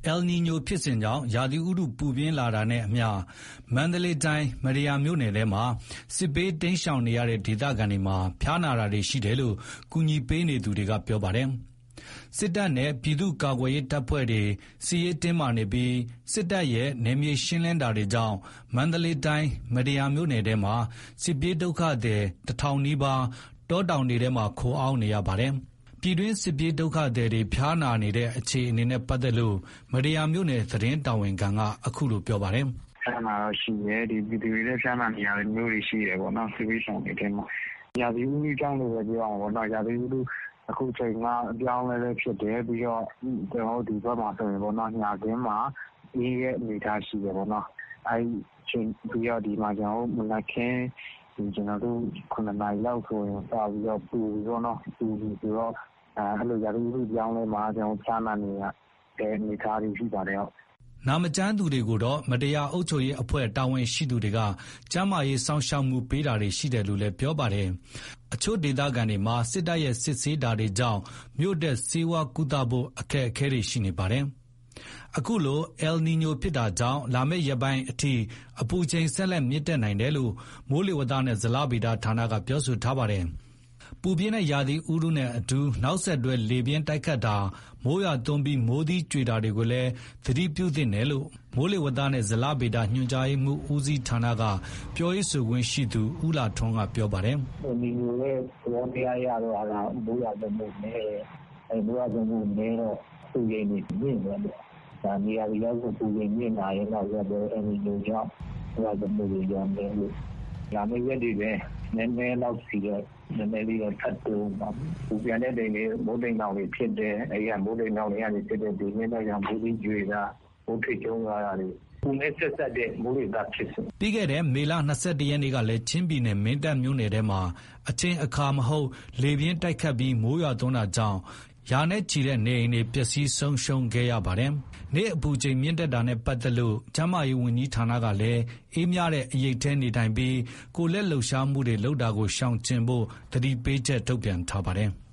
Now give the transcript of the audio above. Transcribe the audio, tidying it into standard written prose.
El Nino ဖြစ်စဉ်ကြောင့်ရာသီဥတုပူပြင်းလာတာနဲ့အမျှမန္တလေးတိုင်းမတ္တရာမြို့နယ်ထဲမှာစစ်ဘေးတိမ်းရှောင်နေရတဲ့ဒေသခံတွေမှာဖျားနာတာတွေရှိတယ်လို့ကူညီပေးနေသူတွေကပြောပါတယ်။စစ်တပ်နဲ့ပြည်သူ့ကာကွယ်ရေးတပ်ဖွဲ့တွေစစ်ရေးတင်းမာနေပြီးစစ်တပ်ရဲ့နယ်မြေရှင်းလင်းတာတွေကြောင့်မန္တလေးတိုင်းမတ္တရာမြို့နယ်ထဲမှာစစ်ပြေးဒုက္ခသည်1000နီးပါးတောတောင်တွေထဲမှာခိုအောင်းနေရပါတယ်။ပြည်တွင်းစစ်ပြေးဒုက္ခသည်တွေဖျားနာနေတဲ့အခြေအနေနဲ့ပတ်သက်လို့မတ္တရာမြို့နယ်သတင်းတာဝန်ခံကအခုလိုပြောပါတယ်။ဖျားနာတော့ရှိတယ်ဒီပြည်သူတွေလည်းဖျားနာနေရတဲ့မျိုးတွေရှိတယ်ပေါ့နော်စစ်ဘေးရှောင်တွေထဲမှာရာသီဥတုကြောင့်လို့ပဲပြောအောင်ပေါ့နော်ရာသီဥတုအခုချိန်မှာအပြောင်းလဲဖြစ်တယ်ပြီးတော့ကျွန်တော်တို့ဒီဘက်မှာဆိုရင်ပေါ့နော်ညာခင်းမှာအေးရဲ့အနေထားရှိတယ်ပေါ့နော်အဲဒီချိန်ပြီးတော့ဒီမှာကျွန်တော်တို့မနက်ခင်းဒီကျွန်တော်တို့9နာရီလောက်ဆိုရင်စပြီးတော့ပူပြီးတော့နော်ပူပြီးဆိုတော့အဲ့လိုရာသီဥတုပြောင်းလဲမှာကျွန်တော်ဖျားနာနေရတဲ့အနေထားတွေရှိပါတယ်ဟုတ်နာမကျန်းသူတွေကိုတော့မတရားအုပ်ချုပ်ရေးအဖွဲ့တာဝန်ရှိသူတွေကကျန်းမာရေးစောင့်ရှောက်မှုပေးတာတွေရှိတယ်လို့လည်းပြောပါတယ်။အချို့ဒေသခံတွေမှာစစ်တပ်ရဲ့စစ်ဆေးတာတွေကြောင့်မြို့တက်ဆေးဝါးကုသဖို့အခက်အခဲတွေရှိနေပါတယ်။အခုလို El Nino ဖြစ်တာကြောင့်လာမယ့်ရက်ပိုင်းအထိအပူချိန်ဆက်လက်မြင့်တက်နိုင်တယ်လို့မိုးလေဝသနဲ့ဇလဗေဒဌာနကပြောဆိုထားပါတယ်။ပူပြင်းတဲ့ရာသီဥတုနဲ့အတူနောက်ဆက်တွဲလေပြင်းတိုက်ခတ်တာမိုးရွာသွန်းပြီးမိုးသီးကြွေတာတွေကိုလည်းသတိပြုသင့်တယ်လို့မိုးလေဝသနဲ့ဇလဗေဒညွှန်ကြားရေးမှူးဦးစီးဌာနကပြောရေးဆိုခွင့်ရှိသူဦးလာထွန်းကပြောပါတယ်။ဒီလိုလေဘောတရားရတော့ဟာမိုးရွာသွန်းမှုနဲ့မိုးရွာသွန်းမှုနဲ့တော့သူ့ရဲ့နေမြင့်တယ်။ဒါနေရာရောက်ကိုပူရင်မြင့်လာရင်တော့အဲဒီလိုကြောင့်မိုးရွာသွန်းမှုတွေရောင်းတယ်လို့ဒါမျိုးရက်တွေပဲနည်းနည်းလောက်စီတော့နည်းနည်းလေးတော့ထပ်တိုးပါပူပြန်တဲ့တိမ်တွေမိုးတိမ်တောင်တွေဖြစ်တယ်အဲဒီကမိုးတိမ်တောင်တွေကနေဖြစ်တဲ့ဒီနေ့တော့ရမိုးကြီးကျွေတာမိုးထိတ်ကျုံလာတာတွေပူနဲ့ဆက်ဆက်တဲ့မိုးလေသာဖြစ်စဉ်ပြီးခဲ့တဲ့မေလ22ရက်နေ့ကလည်းချင်းပြည်နယ်မင်းတပ်မြို့နယ်ထဲမှာအချင်းအခါမဟုတ်လေပြင်းတိုက်ခတ်ပြီးမိုးရွာသွန်းတာကြောင့်ရာနဲ့ချီတဲ့နေအိမ်တွေပျက်စီးဆုံးရှုံးခဲ့ရပါတယ်။နေ့အပူချိန်မြင့်တက်တာနဲ့ပတ်သက်လို့ကျန်းမာရေးဝန်ကြီးဌာနကလည်းအေးမြတဲ့အရိပ်ထဲနေထိုင်ပြီးကိုယ်လက်လှုပ်ရှားမှုတွေလုပ်တာကိုရှောင်ကျဉ်ဖို့သတိပေးချက်ထုတ်ပြန်ထားပါတယ်။